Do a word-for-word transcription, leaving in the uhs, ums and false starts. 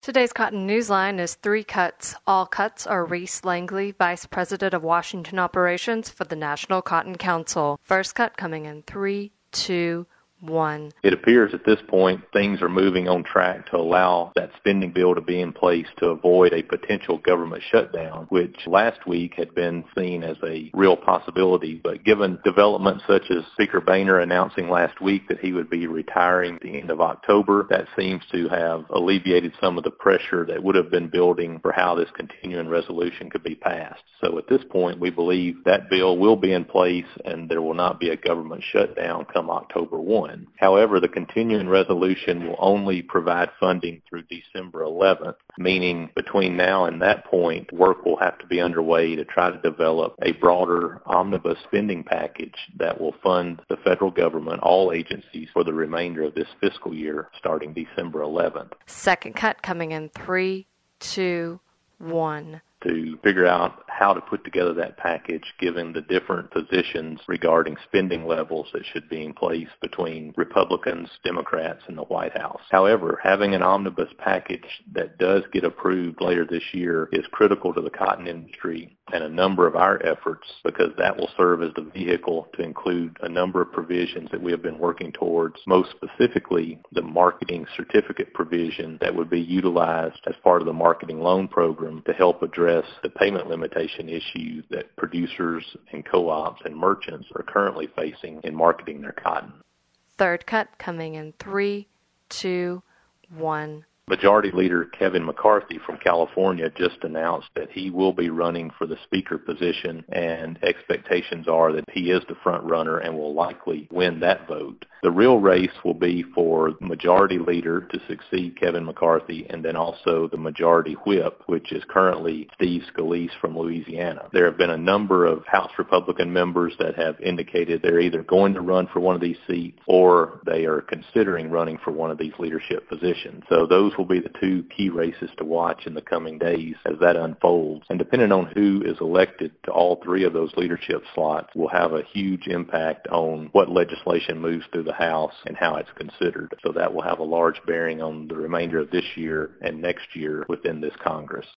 Today's Cotton Newsline is three cuts. All cuts are Reese Langley, Vice President of Washington Operations for the National Cotton Council. First cut coming in three, two, one. It appears at this point things are moving on track to allow that spending bill to be in place to avoid a potential government shutdown, which last week had been seen as a real possibility. But given developments such as Speaker Boehner announcing last week that he would be retiring at the end of October, that seems to have alleviated some of the pressure that would have been building for how this continuing resolution could be passed. So at this point, we believe that bill will be in place and there will not be a government shutdown come October first. However, the continuing resolution will only provide funding through December eleventh, meaning between now and that point, work will have to be underway to try to develop a broader omnibus spending package that will fund the federal government, all agencies, for the remainder of this fiscal year starting December eleventh. Second cut coming in three, two, one. To figure out how to put together that package given the different positions regarding spending levels that should be in place between Republicans, Democrats, and the White House. However, having an omnibus package that does get approved later this year is critical to the cotton industry and a number of our efforts, because that will serve as the vehicle to include a number of provisions that we have been working towards, most specifically the marketing certificate provision that would be utilized as part of the marketing loan program to help address the payment limitation issue that producers and co-ops and merchants are currently facing in marketing their cotton. Third cut coming in three, two, one. Majority Leader Kevin McCarthy from California just announced that he will be running for the Speaker position, and expectations are that he is the front runner and will likely win that vote. The real race will be for Majority Leader to succeed Kevin McCarthy, and then also the Majority Whip, which is currently Steve Scalise from Louisiana. There have been a number of House Republican members that have indicated they're either going to run for one of these seats or they are considering running for one of these leadership positions. So those will be the two key races to watch in the coming days as that unfolds. And depending on who is elected to all three of those leadership slots will have a huge impact on what legislation moves through the House and how it's considered. So that will have a large bearing on the remainder of this year and next year within this Congress.